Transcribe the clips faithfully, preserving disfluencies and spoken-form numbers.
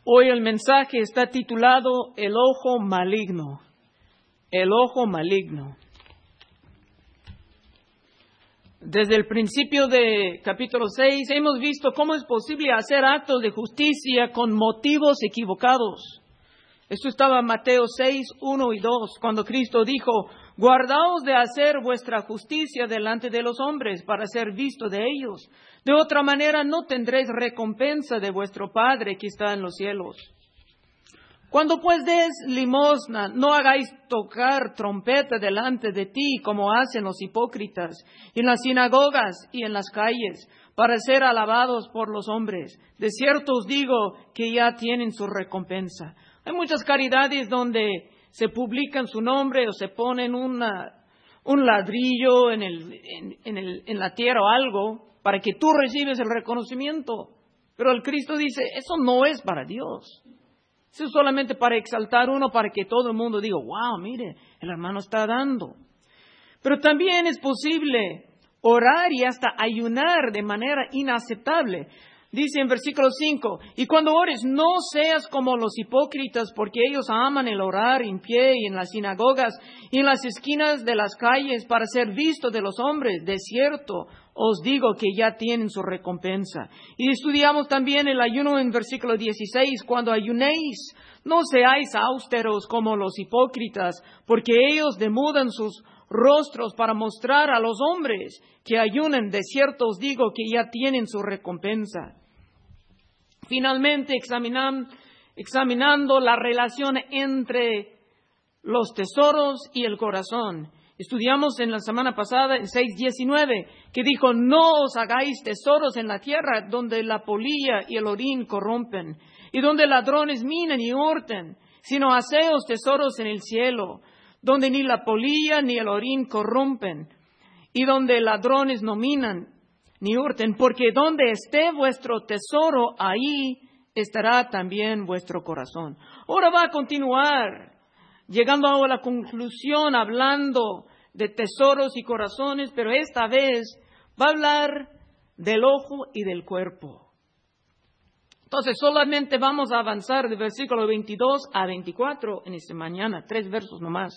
Hoy el mensaje está titulado El ojo maligno. El ojo maligno. Desde el principio de capítulo seis hemos visto cómo es posible hacer actos de justicia con motivos equivocados. Esto estaba en Mateo seis, uno y dos, cuando Cristo dijo: guardaos de hacer vuestra justicia delante de los hombres para ser visto de ellos. De otra manera no tendréis recompensa de vuestro Padre que está en los cielos. Cuando pues des limosna, no hagáis tocar trompeta delante de ti, como hacen los hipócritas, en las sinagogas y en las calles, para ser alabados por los hombres. De cierto os digo que ya tienen su recompensa. Hay muchas caridades donde se publican su nombre o se ponen una, un ladrillo en, el, en, en, el, en la tierra o algo para que tú recibes el reconocimiento. Pero el Cristo dice, eso no es para Dios. Eso es solamente para exaltar uno, para que todo el mundo diga, wow, mire, el hermano está dando. Pero también es posible orar y hasta ayunar de manera inaceptable. Dice en versículo cinco, y cuando ores no seas como los hipócritas, porque ellos aman el orar en pie y en las sinagogas y en las esquinas de las calles para ser vistos de los hombres. De cierto os digo que ya tienen su recompensa. Y estudiamos también el ayuno en versículo dieciséis, cuando ayunéis no seáis austeros como los hipócritas, porque ellos demudan sus rostros para mostrar a los hombres que ayunan. De cierto os digo que ya tienen su recompensa. Finalmente, examinan, examinando la relación entre los tesoros y el corazón. Estudiamos en la semana pasada, en seis diecinueve, que dijo, no os hagáis tesoros en la tierra, donde la polilla y el orín corrompen, y donde ladrones minan y hurten, sino haceos tesoros en el cielo, donde ni la polilla ni el orín corrompen, y donde ladrones no minan ni hurten, porque donde esté vuestro tesoro, ahí estará también vuestro corazón. Ahora va a continuar, llegando a la conclusión, hablando de tesoros y corazones, pero esta vez va a hablar del ojo y del cuerpo. Entonces, solamente vamos a avanzar de versículo veintidós a veinticuatro en esta mañana, tres versos nomás.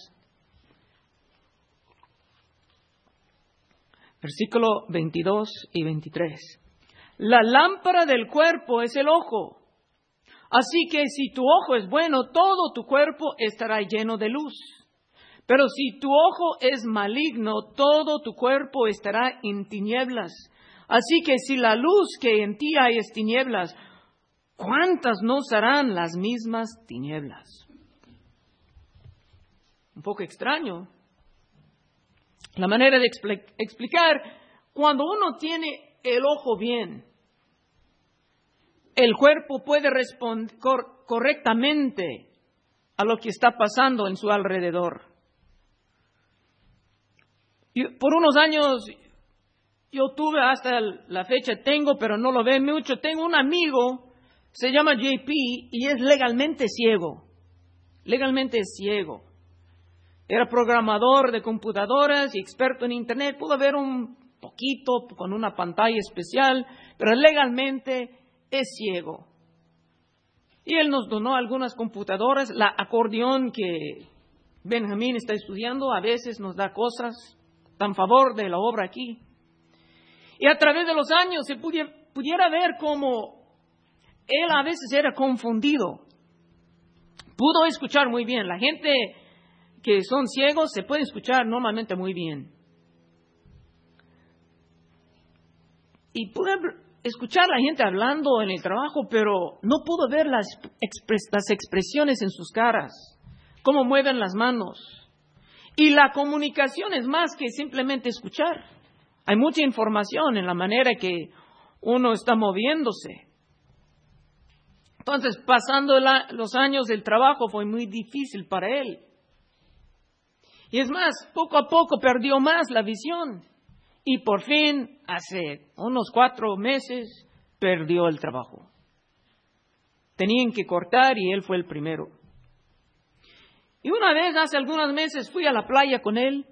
Versículo veintidós y veintitrés. La lámpara del cuerpo es el ojo. Así que si tu ojo es bueno, todo tu cuerpo estará lleno de luz. Pero si tu ojo es maligno, todo tu cuerpo estará en tinieblas. Así que si la luz que en ti hay es tinieblas, ¿cuántas no serán las mismas tinieblas? Un poco extraño la manera de expl- explicar, cuando uno tiene el ojo bien, el cuerpo puede responder cor- correctamente a lo que está pasando en su alrededor. Y por unos años, yo tuve hasta la fecha, tengo, pero no lo veo mucho, tengo un amigo, se llama J P, y es legalmente ciego. Legalmente es ciego. Era programador de computadoras y experto en Internet. Pudo ver un poquito con una pantalla especial, pero legalmente es ciego. Y él nos donó algunas computadoras. La acordeón que Benjamín está estudiando a veces nos da cosas tan favor de la obra aquí. Y a través de los años se pudiera, pudiera ver cómo él a veces era confundido. Pudo escuchar muy bien. La gente que son ciegos se puede escuchar normalmente muy bien. Y pude escuchar a la gente hablando en el trabajo, pero no pudo ver las, expres- las expresiones en sus caras, cómo mueven las manos. Y la comunicación es más que simplemente escuchar. Hay mucha información en la manera que uno está moviéndose. Entonces, pasando la, los años del trabajo fue muy difícil para él. Y es más, poco a poco perdió más la visión. Y por fin, hace unos cuatro meses, perdió el trabajo. Tenían que cortar y él fue el primero. Y una vez, hace algunos meses, fui a la playa con él.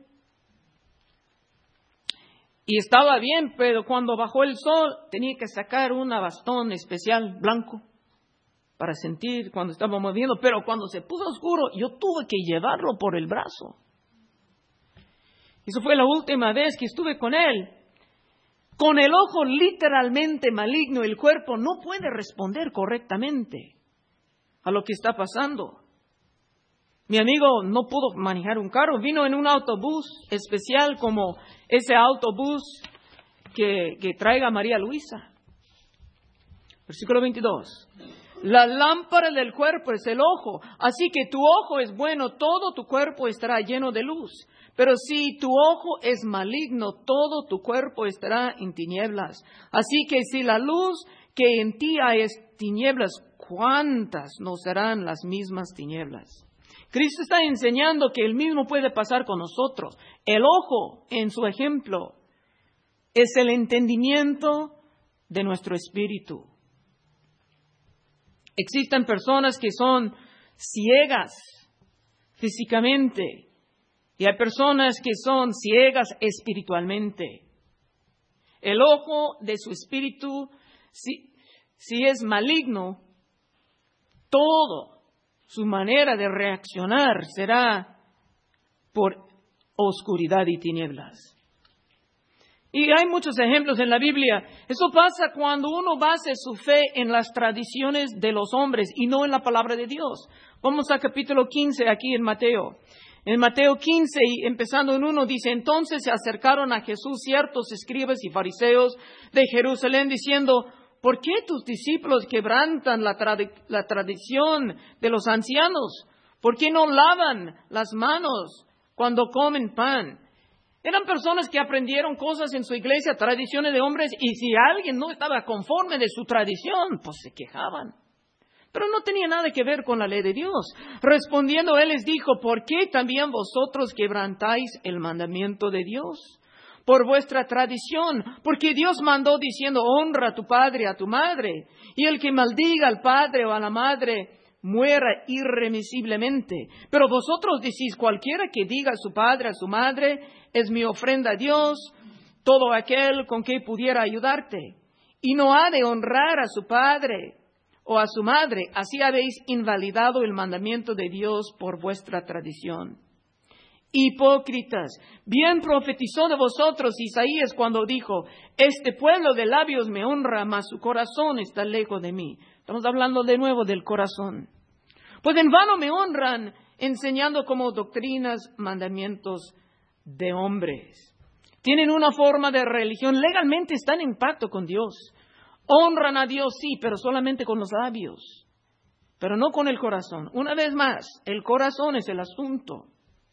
Y estaba bien, pero cuando bajó el sol, tenía que sacar un bastón especial blanco para sentir cuando estaba moviendo, pero cuando se puso oscuro, yo tuve que llevarlo por el brazo. Eso fue la última vez que estuve con él. Con el ojo literalmente maligno, el cuerpo no puede responder correctamente a lo que está pasando. Mi amigo no pudo manejar un carro, vino en un autobús especial como ese autobús que, que traiga María Luisa. Versículo veintidós. La lámpara del cuerpo es el ojo, así que tu ojo es bueno, todo tu cuerpo estará lleno de luz. Pero si tu ojo es maligno, todo tu cuerpo estará en tinieblas. Así que si la luz que en ti hay es tinieblas, ¿cuántas no serán las mismas tinieblas? Cristo está enseñando que el mismo puede pasar con nosotros. El ojo, en su ejemplo, es el entendimiento de nuestro espíritu. Existen personas que son ciegas físicamente y hay personas que son ciegas espiritualmente. El ojo de su espíritu, si, si es maligno, todo su manera de reaccionar será por oscuridad y tinieblas. Y hay muchos ejemplos en la Biblia. Eso pasa cuando uno basa su fe en las tradiciones de los hombres y no en la palabra de Dios. Vamos a capítulo quince aquí en Mateo. En Mateo quince, y empezando en uno, dice: entonces se acercaron a Jesús ciertos escribas y fariseos de Jerusalén diciendo: ¿por qué tus discípulos quebrantan la, trad- la tradición de los ancianos? ¿Por qué no lavan las manos cuando comen pan? Eran personas que aprendieron cosas en su iglesia, tradiciones de hombres, y si alguien no estaba conforme de su tradición, pues se quejaban. Pero no tenía nada que ver con la ley de Dios. Respondiendo, él les dijo: ¿por qué también vosotros quebrantáis el mandamiento de Dios? Por vuestra tradición, porque Dios mandó diciendo: honra a tu padre y a tu madre, y el que maldiga al padre o a la madre muera irremisiblemente. Pero vosotros decís: cualquiera que diga a su padre, a su madre, es mi ofrenda a Dios, todo aquel con que pudiera ayudarte. Y no ha de honrar a su padre o a su madre, así habéis invalidado el mandamiento de Dios por vuestra tradición. Hipócritas, bien profetizó de vosotros Isaías cuando dijo: este pueblo de labios me honra, mas su corazón está lejos de mí. Estamos hablando de nuevo del corazón. Pues en vano me honran, enseñando como doctrinas mandamientos de hombres. Tienen una forma de religión, legalmente están en pacto con Dios. Honran a Dios, sí, pero solamente con los labios, pero no con el corazón. Una vez más, el corazón es el asunto.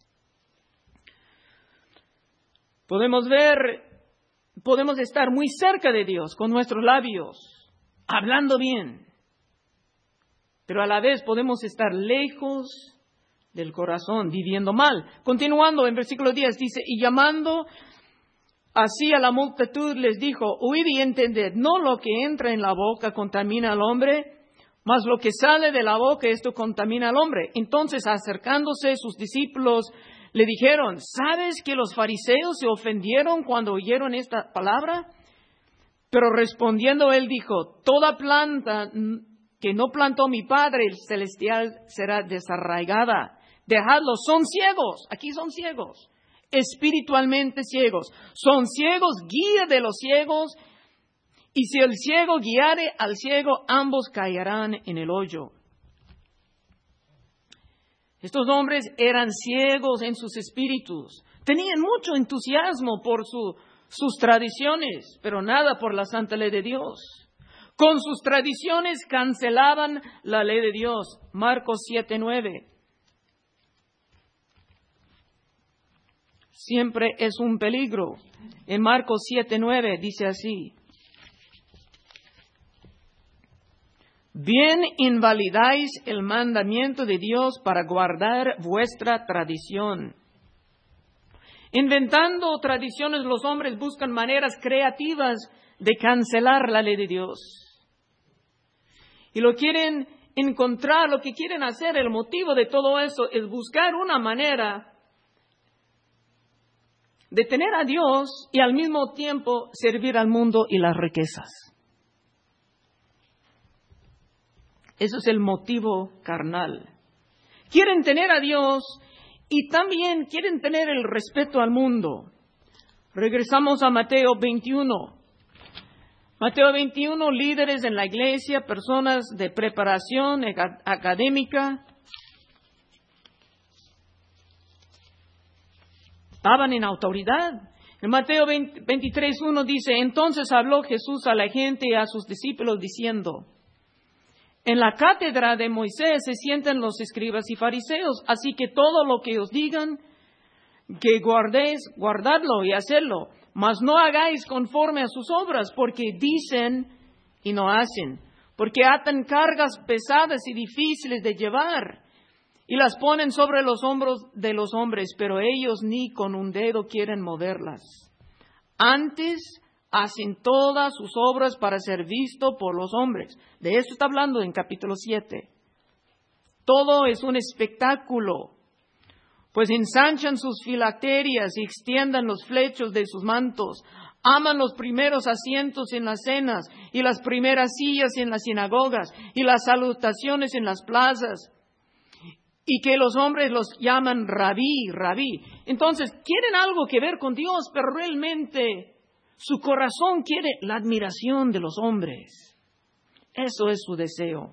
Podemos ver, podemos estar muy cerca de Dios con nuestros labios, hablando bien, pero a la vez podemos estar lejos del corazón, viviendo mal. Continuando en versículo diez, dice: y llamando así a la multitud les dijo: oíd y entended, no lo que entra en la boca contamina al hombre, mas lo que sale de la boca, esto contamina al hombre. Entonces, acercándose sus discípulos, le dijeron: ¿sabes que los fariseos se ofendieron cuando oyeron esta palabra? Pero respondiendo él dijo: toda planta que no plantó mi Padre el celestial será desarraigada. Dejadlos, son ciegos, aquí son ciegos, espiritualmente ciegos. Son ciegos, guía de los ciegos, y si el ciego guiare al ciego, ambos caerán en el hoyo. Estos hombres eran ciegos en sus espíritus. Tenían mucho entusiasmo por su, sus tradiciones, pero nada por la santa ley de Dios. Con sus tradiciones cancelaban la ley de Dios. Marcos siete nueve. Siempre es un peligro. En Marcos siete nueve dice así: bien invalidáis el mandamiento de Dios para guardar vuestra tradición. Inventando tradiciones, los hombres buscan maneras creativas de cancelar la ley de Dios. Y lo quieren encontrar, lo que quieren hacer, el motivo de todo eso es buscar una manera de tener a Dios y al mismo tiempo servir al mundo y las riquezas. Eso es el motivo carnal. Quieren tener a Dios y también quieren tener el respeto al mundo. Regresamos a Mateo veintiuno. Mateo veintiuno, líderes en la iglesia, personas de preparación académica, estaban en autoridad. En Mateo veintitrés, uno dice, entonces habló Jesús a la gente y a sus discípulos diciendo, en la cátedra de Moisés se sientan los escribas y fariseos, así que todo lo que os digan, que guardéis, guardadlo y hacedlo, mas no hagáis conforme a sus obras, porque dicen y no hacen, porque atan cargas pesadas y difíciles de llevar, y las ponen sobre los hombros de los hombres, pero ellos ni con un dedo quieren moverlas. Antes hacen todas sus obras para ser visto por los hombres. De eso está hablando en capítulo siete. Todo es un espectáculo, pues ensanchan sus filacterias y extiendan los flechos de sus mantos. Aman los primeros asientos en las cenas y las primeras sillas en las sinagogas y las salutaciones en las plazas. Y que los hombres los llaman rabí, rabí. Entonces, quieren algo que ver con Dios, pero realmente su corazón quiere la admiración de los hombres. Eso es su deseo.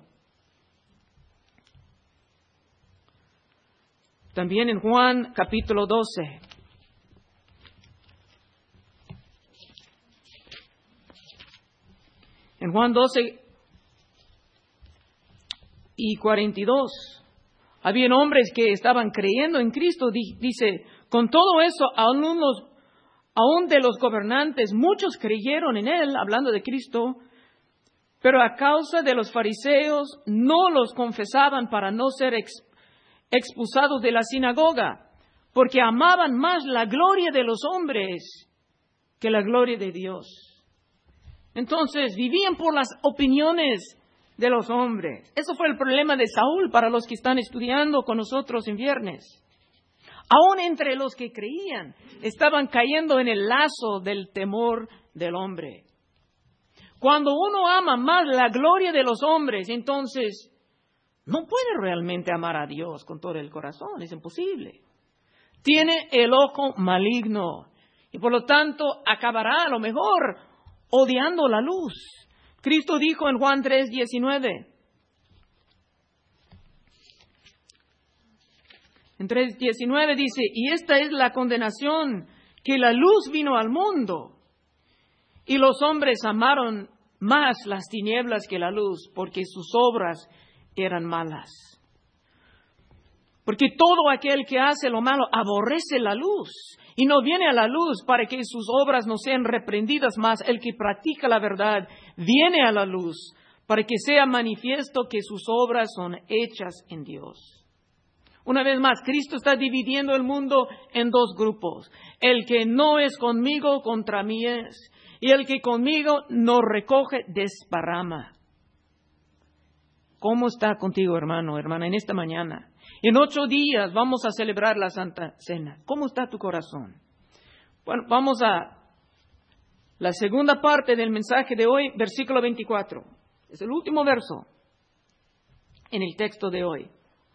También en Juan capítulo doce. En Juan doce y cuarenta y dos. Habían hombres que estaban creyendo en Cristo. Dice, con todo eso, aún, unos, aún de los gobernantes, muchos creyeron en Él, hablando de Cristo, pero a causa de los fariseos no los confesaban para no ser ex, expulsados de la sinagoga, porque amaban más la gloria de los hombres que la gloria de Dios. Entonces, vivían por las opiniones de los hombres. Eso fue el problema de Saúl para los que están estudiando con nosotros en viernes. Aún entre los que creían, estaban cayendo en el lazo del temor del hombre. Cuando uno ama más la gloria de los hombres, entonces no puede realmente amar a Dios con todo el corazón, es imposible. Tiene el ojo maligno y por lo tanto acabará a lo mejor odiando la luz. Cristo dijo en Juan tres diecinueve. En tres diecinueve dice, y esta es la condenación, que la luz vino al mundo, y los hombres amaron más las tinieblas que la luz, porque sus obras eran malas. Porque todo aquel que hace lo malo aborrece la luz, y no viene a la luz para que sus obras no sean reprendidas, mas el que practica la verdad viene a la luz para que sea manifiesto que sus obras son hechas en Dios. Una vez más, Cristo está dividiendo el mundo en dos grupos. El que no es conmigo, contra mí es. Y el que conmigo no recoge, desparrama. ¿Cómo está contigo, hermano, hermana, en esta mañana? En ocho días vamos a celebrar la Santa Cena. ¿Cómo está tu corazón? Bueno, vamos a la segunda parte del mensaje de hoy, versículo veinticuatro. Es el último verso en el texto de hoy.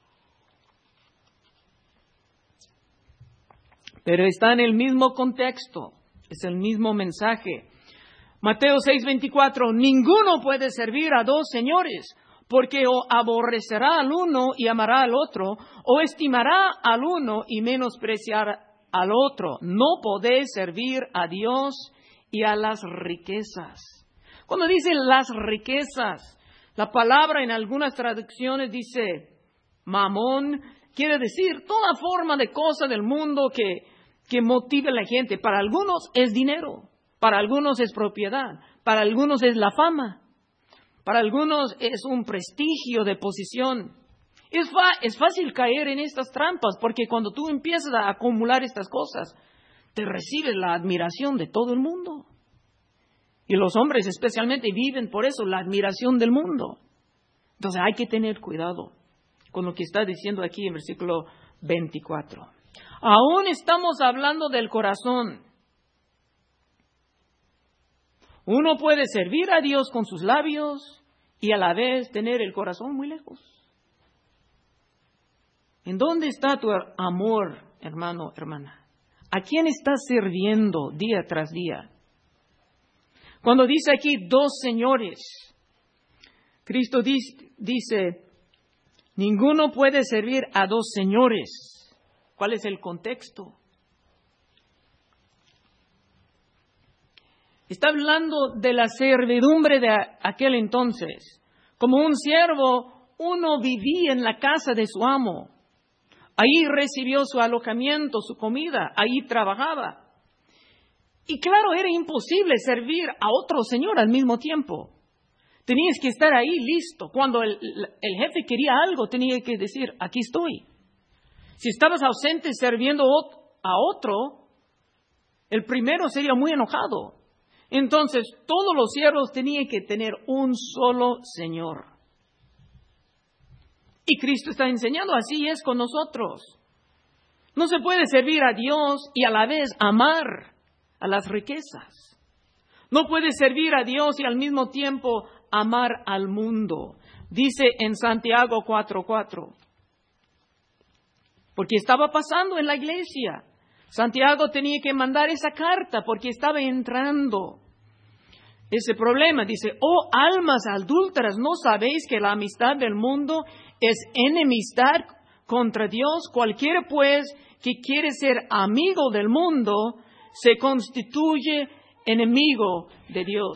Pero está en el mismo contexto, es el mismo mensaje. Mateo seis veinticuatro, ninguno puede servir a dos señores, porque o aborrecerá al uno y amará al otro, o estimará al uno y menospreciará al otro. No podéis servir a Dios y a las riquezas. Cuando dice las riquezas, la palabra en algunas traducciones dice mamón, quiere decir toda forma de cosa del mundo que, que motive a la gente. Para algunos es dinero, para algunos es propiedad, para algunos es la fama. Para algunos es un prestigio de posición. Es, fa- es fácil caer en estas trampas porque cuando tú empiezas a acumular estas cosas, te recibes la admiración de todo el mundo. Y los hombres especialmente viven por eso, la admiración del mundo. Entonces hay que tener cuidado con lo que está diciendo aquí en versículo veinticuatro. Aún estamos hablando del corazón. Uno puede servir a Dios con sus labios y a la vez tener el corazón muy lejos. ¿En dónde está tu amor, hermano, hermana? ¿A quién estás sirviendo día tras día? Cuando dice aquí dos señores, Cristo dice, ninguno puede servir a dos señores. ¿Cuál es el contexto? Está hablando de la servidumbre de aquel entonces. Como un siervo, uno vivía en la casa de su amo. Ahí recibió su alojamiento, su comida, ahí trabajaba. Y claro, era imposible servir a otro señor al mismo tiempo. Tenías que estar ahí listo. Cuando el, el jefe quería algo, tenía que decir, aquí estoy. Si estabas ausente sirviendo a otro, el primero sería muy enojado. Entonces, todos los siervos tenían que tener un solo Señor. Y Cristo está enseñando, así es con nosotros. No se puede servir a Dios y a la vez amar a las riquezas. No puede servir a Dios y al mismo tiempo amar al mundo. Dice en Santiago cuatro cuatro. Porque estaba pasando en la iglesia. Santiago tenía que mandar esa carta porque estaba entrando ese problema. Dice, oh almas adúlteras, ¿no sabéis que la amistad del mundo es enemistad contra Dios? Cualquiera pues que quiere ser amigo del mundo se constituye enemigo de Dios.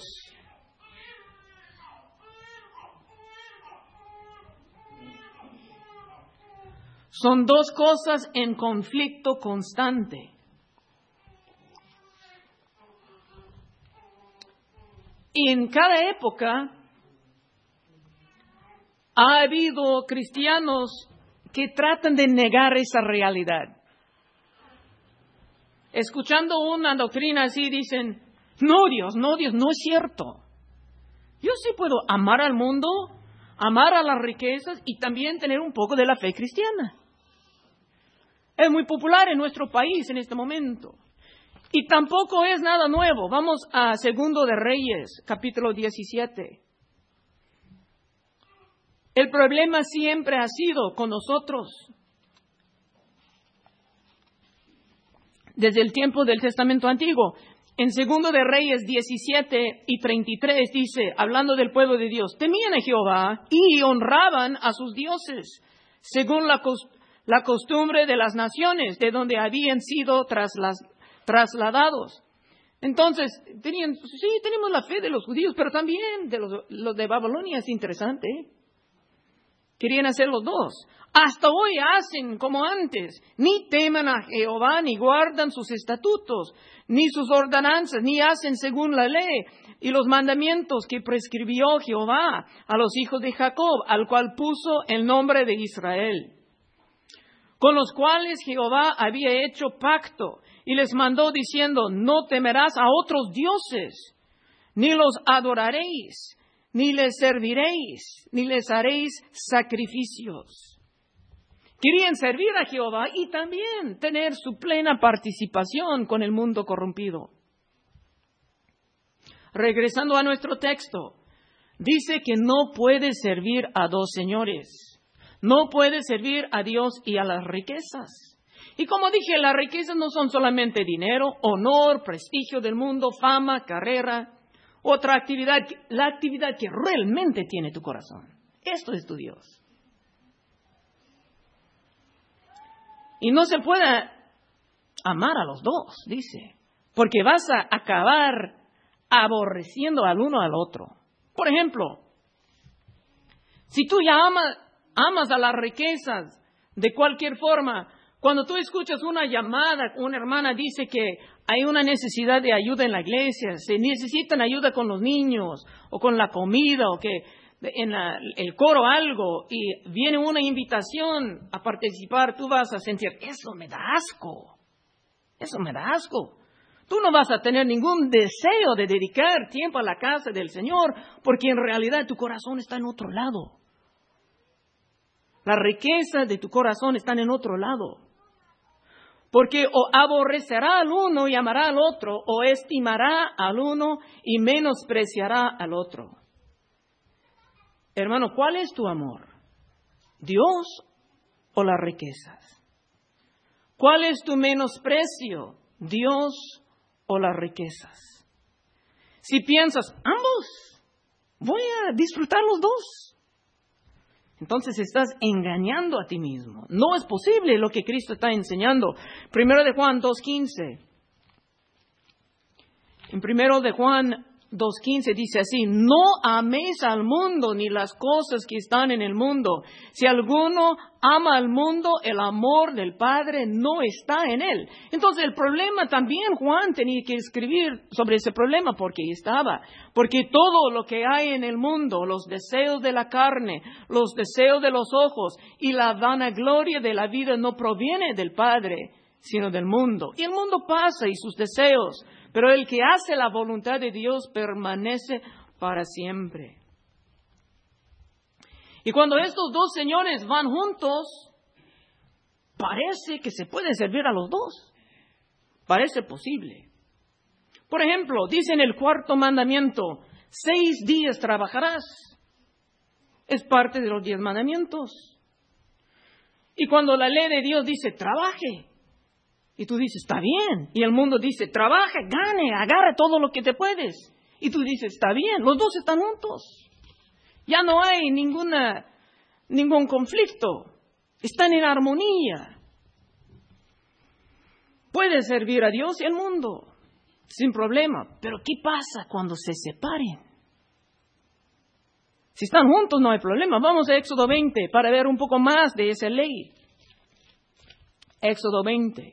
Son dos cosas en conflicto constante. Y en cada época ha habido cristianos que tratan de negar esa realidad. Escuchando una doctrina así dicen, no Dios, no Dios, no es cierto. Yo sí puedo amar al mundo, amar a las riquezas y también tener un poco de la fe cristiana. Es muy popular en nuestro país en este momento. Y tampoco es nada nuevo. Vamos a Segundo de Reyes, capítulo diecisiete. El problema siempre ha sido con nosotros. Desde el tiempo del Testamento Antiguo. En Segundo de Reyes diecisiete y treinta y tres dice, hablando del pueblo de Dios, temían a Jehová y honraban a sus dioses, según la, cos- la costumbre de las naciones, de donde habían sido traslas- trasladados. Entonces, tenían, sí, tenemos la fe de los judíos, pero también de los, los de Babilonia. Es interesante, ¿eh? Querían hacer los dos. Hasta hoy hacen como antes. Ni temen a Jehová, ni guardan sus estatutos, ni sus ordenanzas, ni hacen según la ley y los mandamientos que prescribió Jehová a los hijos de Jacob, al cual puso el nombre de Israel, con los cuales Jehová había hecho pacto y les mandó diciendo, no temerás a otros dioses, ni los adoraréis, ni les serviréis, ni les haréis sacrificios. Querían servir a Jehová y también tener su plena participación con el mundo corrompido. Regresando a nuestro texto, dice que no puede servir a dos señores. No puede servir a Dios y a las riquezas. Y como dije, las riquezas no son solamente dinero, honor, prestigio del mundo, fama, carrera, otra actividad, la actividad que realmente tiene tu corazón. Esto es tu Dios. Y no se puede amar a los dos, dice, porque vas a acabar aborreciendo al uno al otro. Por ejemplo, si tú ya amas, amas a las riquezas de cualquier forma, cuando tú escuchas una llamada, una hermana dice que hay una necesidad de ayuda en la iglesia, se necesitan ayuda con los niños o con la comida o que en la, el coro algo y viene una invitación a participar, tú vas a sentir, eso me da asco, eso me da asco. Tú no vas a tener ningún deseo de dedicar tiempo a la casa del Señor porque en realidad tu corazón está en otro lado. Las riquezas de tu corazón están en otro lado. Porque o aborrecerá al uno y amará al otro, o estimará al uno y menospreciará al otro. Hermano, ¿cuál es tu amor? ¿Dios o las riquezas? ¿Cuál es tu menosprecio? ¿Dios o las riquezas? Si piensas, ambos, voy a disfrutar los dos, entonces estás engañando a ti mismo. No es posible lo que Cristo está enseñando. Primero de Juan dos quince. En primero de Juan dos quince dice así: no améis al mundo ni las cosas que están en el mundo. Si alguno ama al mundo, el amor del Padre no está en él. Entonces el problema también Juan tenía que escribir sobre ese problema porque estaba. Porque todo lo que hay en el mundo, los deseos de la carne, los deseos de los ojos y la vanagloria de la vida no proviene del Padre, sino del mundo. Y el mundo pasa y sus deseos, pero el que hace la voluntad de Dios permanece para siempre. Y cuando estos dos señores van juntos, parece que se puede servir a los dos. Parece posible. Por ejemplo, dice en el cuarto mandamiento, seis días trabajarás. Es parte de los diez mandamientos. Y cuando la ley de Dios dice, trabaje, y tú dices, está bien. Y el mundo dice, trabaja, gane, agarra todo lo que te puedes. Y tú dices, está bien. Los dos están juntos. Ya no hay ninguna, ningún conflicto. Están en armonía. Puedes servir a Dios y al mundo sin problema. Pero ¿qué pasa cuando se separen? Si están juntos no hay problema. Vamos a Éxodo veinte para ver un poco más de esa ley. Éxodo veinte.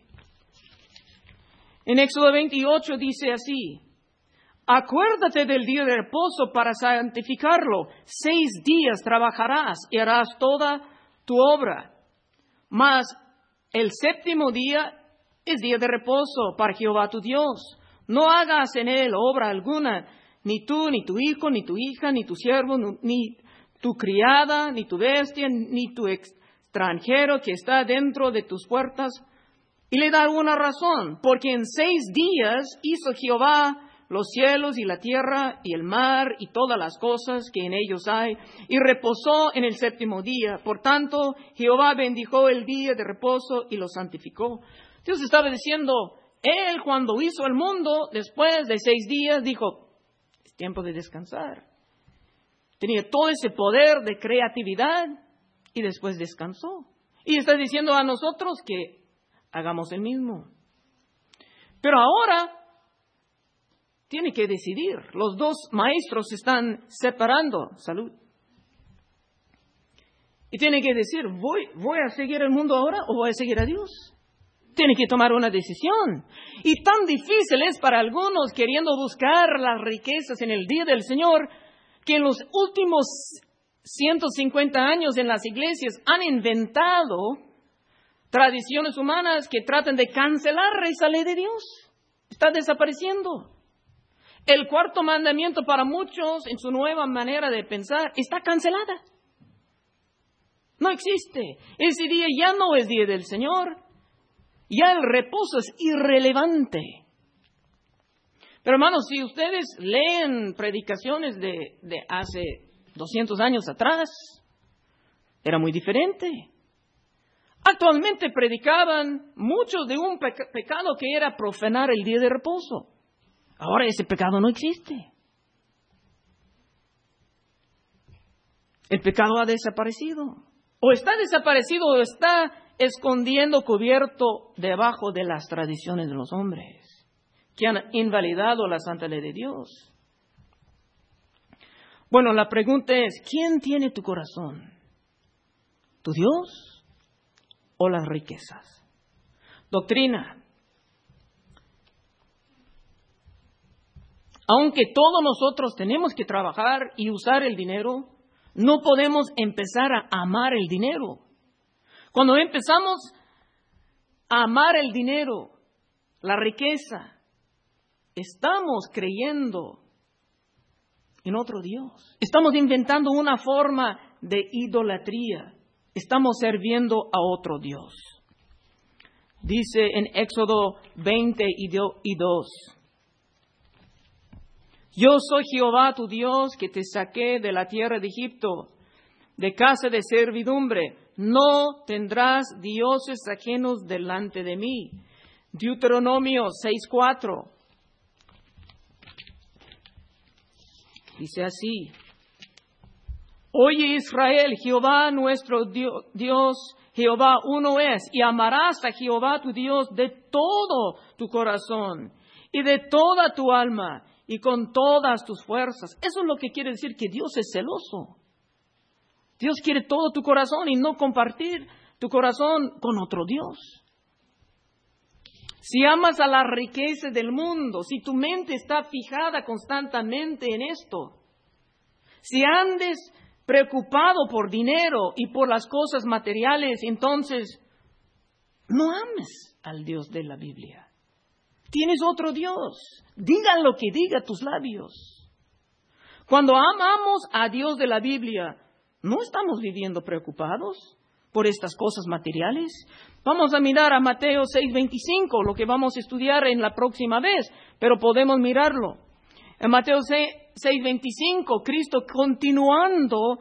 En Éxodo veintiocho dice así: acuérdate del día de reposo para santificarlo. Seis días trabajarás y harás toda tu obra. Mas el séptimo día es día de reposo para Jehová tu Dios. No hagas en él obra alguna, ni tú, ni tu hijo, ni tu hija, ni tu siervo, ni tu criada, ni tu bestia, ni tu extranjero que está dentro de tus puertas. Y le da una razón, porque en seis días hizo Jehová los cielos y la tierra y el mar y todas las cosas que en ellos hay, y reposó en el séptimo día. Por tanto, Jehová bendijo el día de reposo y lo santificó. Dios estaba diciendo, Él cuando hizo el mundo, después de seis días, dijo, es tiempo de descansar. Tenía todo ese poder de creatividad y después descansó. Y está diciendo a nosotros que hagamos el mismo. Pero ahora tiene que decidir. Los dos maestros se están separando. Salud. Y tiene que decir, ¿voy, voy a seguir el mundo ahora o voy a seguir a Dios? Tiene que tomar una decisión. Y tan difícil es para algunos queriendo buscar las riquezas en el día del Señor, que en los últimos ciento cincuenta años en las iglesias han inventado tradiciones humanas que tratan de cancelar esa ley de Dios. Está desapareciendo. El cuarto mandamiento para muchos, en su nueva manera de pensar, está cancelada. No existe. Ese día ya no es día del Señor. Ya el reposo es irrelevante. Pero hermanos, si ustedes leen predicaciones de, de hace doscientos años atrás, era muy diferente. Actualmente predicaban muchos de un peca- pecado que era profanar el día de reposo. Ahora ese pecado no existe. El pecado ha desaparecido. O está desaparecido o está escondiendo cubierto debajo de las tradiciones de los hombres que han invalidado la santa ley de Dios. Bueno, la pregunta es, ¿quién tiene tu corazón? ¿Tu Dios o las riquezas? Doctrina. Aunque todos nosotros tenemos que trabajar y usar el dinero, no podemos empezar a amar el dinero. Cuando empezamos a amar el dinero, la riqueza, estamos creyendo en otro Dios. Estamos inventando una forma de idolatría. Estamos sirviendo a otro Dios. Dice en Éxodo veinte y dos. Yo soy Jehová tu Dios, que te saqué de la tierra de Egipto, de casa de servidumbre. No tendrás dioses ajenos delante de mí. Deuteronomio seis cuatro. Dice así: Oye Israel, Jehová nuestro Dios, Jehová uno es, y amarás a Jehová tu Dios de todo tu corazón y de toda tu alma y con todas tus fuerzas. Eso es lo que quiere decir que Dios es celoso. Dios quiere todo tu corazón y no compartir tu corazón con otro Dios. Si amas a la riqueza del mundo, si tu mente está fijada constantemente en esto, si andes preocupado por dinero y por las cosas materiales, entonces no ames al Dios de la Biblia. Tienes otro Dios. Digan lo que diga tus labios. Cuando amamos a Dios de la Biblia, ¿no estamos viviendo preocupados por estas cosas materiales? Vamos a mirar a Mateo seis veinticinco, lo que vamos a estudiar en la próxima vez, pero podemos mirarlo. En Mateo seis veinticinco, Cristo continuando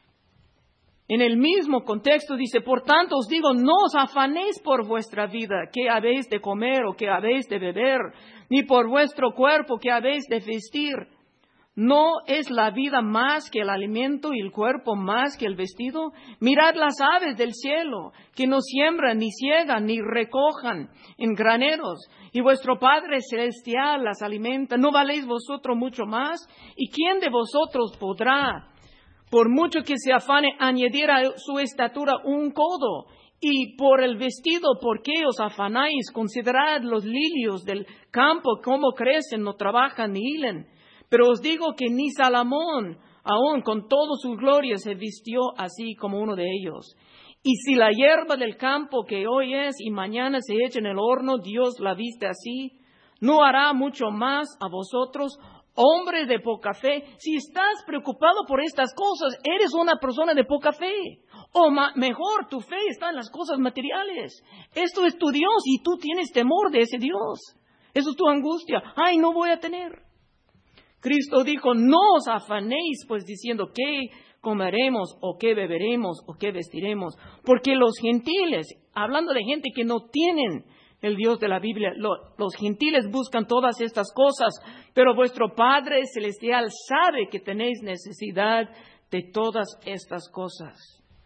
en el mismo contexto dice: Por tanto os digo, no os afanéis por vuestra vida, qué habéis de comer o qué habéis de beber, ni por vuestro cuerpo, qué habéis de vestir. ¿No es la vida más que el alimento y el cuerpo más que el vestido? Mirad las aves del cielo, que no siembran, ni ciegan, ni recojan en graneros, y vuestro Padre Celestial las alimenta. ¿No valéis vosotros mucho más? ¿Y quién de vosotros podrá, por mucho que se afane, añadir a su estatura un codo? Y por el vestido, ¿por qué os afanáis? Considerad los lirios del campo, cómo crecen, no trabajan ni hilan. Pero os digo que ni Salomón, aun con toda su gloria, se vistió así como uno de ellos. Y si la hierba del campo que hoy es y mañana se echa en el horno, Dios la viste así, ¿no hará mucho más a vosotros, hombres de poca fe? Si estás preocupado por estas cosas, eres una persona de poca fe. O ma- mejor, tu fe está en las cosas materiales. Esto es tu Dios y tú tienes temor de ese Dios. Eso es tu angustia. Ay, no voy a tener. Cristo dijo: no os afanéis, pues, diciendo qué comeremos, o qué beberemos, o qué vestiremos. Porque los gentiles, hablando de gente que no tienen el Dios de la Biblia, lo, los gentiles buscan todas estas cosas, pero vuestro Padre Celestial sabe que tenéis necesidad de todas estas cosas.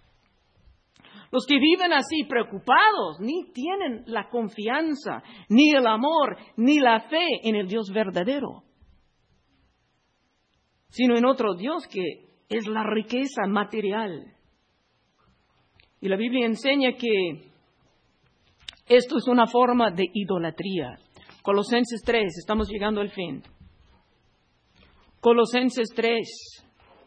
Los que viven así preocupados, ni tienen la confianza, ni el amor, ni la fe en el Dios verdadero, sino en otro Dios que es la riqueza material. Y la Biblia enseña que esto es una forma de idolatría. Colosenses tres, estamos llegando al fin. Colosenses tres.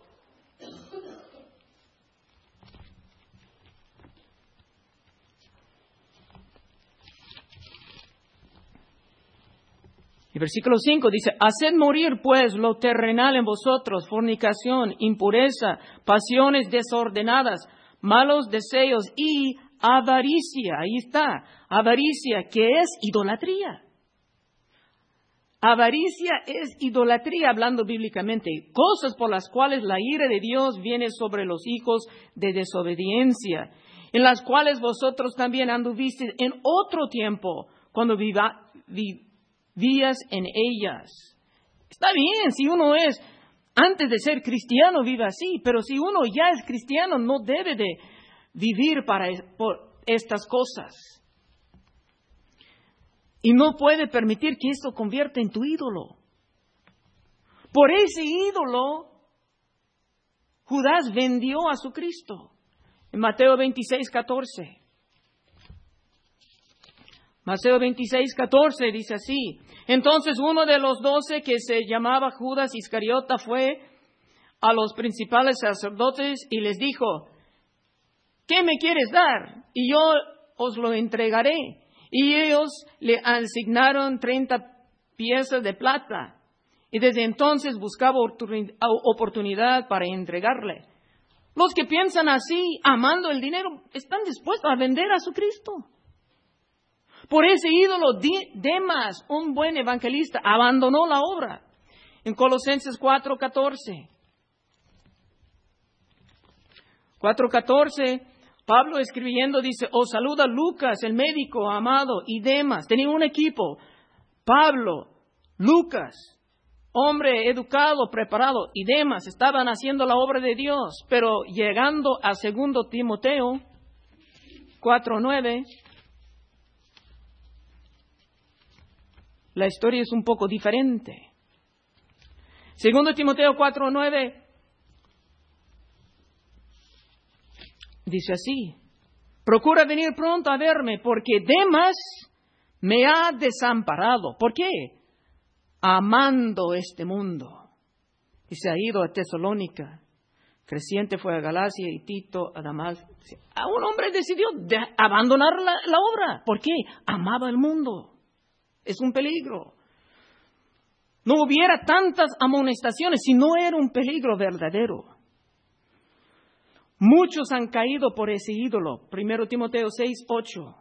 Y versículo cinco dice: haced morir pues lo terrenal en vosotros, fornicación, impureza, pasiones desordenadas, malos deseos y avaricia. Ahí está, avaricia, que es idolatría. Avaricia es idolatría, hablando bíblicamente, cosas por las cuales la ira de Dios viene sobre los hijos de desobediencia, en las cuales vosotros también anduvisteis en otro tiempo, cuando viva, vi, vías en ellas. Está bien, si uno es, antes de ser cristiano, vive así, pero si uno ya es cristiano, no debe de vivir para por estas cosas. Y no puede permitir que esto convierta en tu ídolo. Por ese ídolo, Judas vendió a su Cristo. En Mateo veintiséis catorce. Mateo veintiséis catorce dice así: entonces uno de los doce, que se llamaba Judas Iscariota, fue a los principales sacerdotes y les dijo: ¿qué me quieres dar? Y yo os lo entregaré. Y ellos le asignaron treinta piezas de plata. Y desde entonces buscaba oportunidad para entregarle. Los que piensan así, amando el dinero, están dispuestos a vender a su Cristo. Por ese ídolo, Demas, un buen evangelista, abandonó la obra. en Colosenses cuatro catorce. cuatro catorce, Pablo escribiendo dice, os saluda Lucas, el médico amado, y Demas. Tenía un equipo, Pablo, Lucas, hombre educado, preparado, y Demas, estaban haciendo la obra de Dios. Pero llegando a segundo Timoteo cuatro nueve, la historia es un poco diferente. segundo Timoteo cuatro nueve dice así, procura venir pronto a verme, porque Demas me ha desamparado. ¿Por qué? Amando este mundo. Y se ha ido a Tesalónica. Creciente fue a Galacia y Tito a Damasco. A un hombre decidió de abandonar la, la obra. ¿Por qué? Amaba el mundo. Es un peligro. No hubiera tantas amonestaciones si no era un peligro verdadero. Muchos han caído por ese ídolo. Primero Timoteo seis ocho.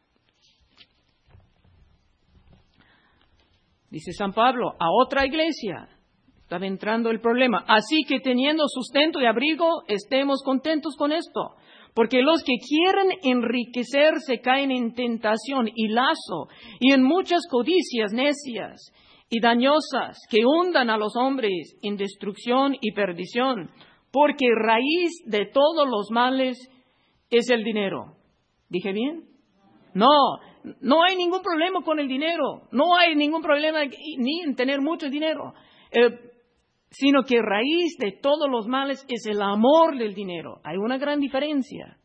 Dice San Pablo, a otra iglesia. Estaba entrando el problema. Así que teniendo sustento y abrigo, estemos contentos con esto. Porque los que quieren enriquecerse caen en tentación y lazo y en muchas codicias necias y dañosas que hundan a los hombres en destrucción y perdición. Porque raíz de todos los males es el dinero. ¿Dije bien? No, no hay ningún problema con el dinero. No hay ningún problema ni en tener mucho dinero. Eh, sino que raíz de todos los males es el amor del dinero. Hay una gran diferencia.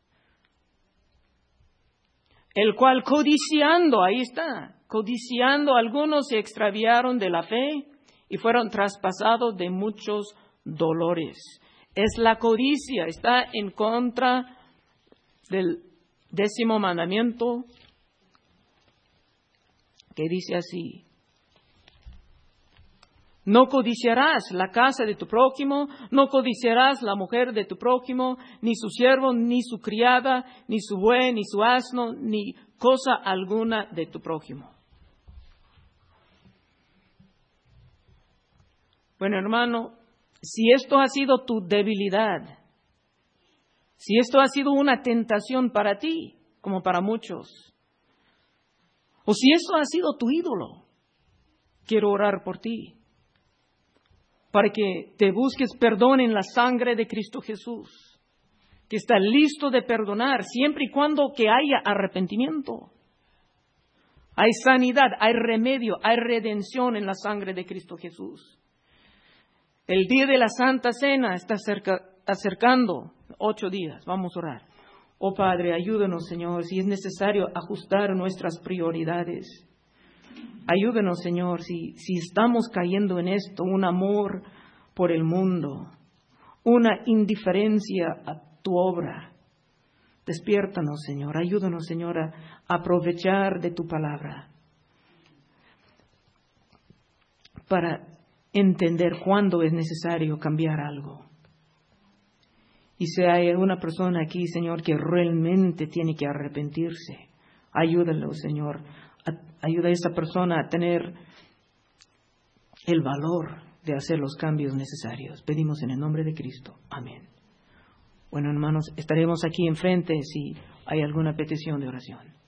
El cual codiciando, ahí está, codiciando, algunos se extraviaron de la fe y fueron traspasados de muchos dolores. Es la codicia, está en contra del décimo mandamiento que dice así. No codiciarás la casa de tu prójimo, no codiciarás la mujer de tu prójimo, ni su siervo, ni su criada, ni su buey, ni su asno, ni cosa alguna de tu prójimo. Bueno, hermano, si esto ha sido tu debilidad, si esto ha sido una tentación para ti, como para muchos, o si esto ha sido tu ídolo, quiero orar por ti, para que te busques perdón en la sangre de Cristo Jesús, que está listo de perdonar siempre y cuando que haya arrepentimiento. Hay sanidad, hay remedio, hay redención en la sangre de Cristo Jesús. El día de la Santa Cena está cerca, acercando, ocho días, vamos a orar. Oh Padre, ayúdanos, Señor, si es necesario ajustar nuestras prioridades. Ayúdanos, Señor, si, si estamos cayendo en esto, un amor por el mundo, una indiferencia a tu obra. Despiértanos, Señor, ayúdanos, Señor, a aprovechar de tu palabra para entender cuándo es necesario cambiar algo. Y si hay una persona aquí, Señor, que realmente tiene que arrepentirse, ayúdalo, Señor. Ayuda a esa persona a tener el valor de hacer los cambios necesarios. Pedimos en el nombre de Cristo. Amén. Bueno, hermanos, estaremos aquí enfrente si hay alguna petición de oración.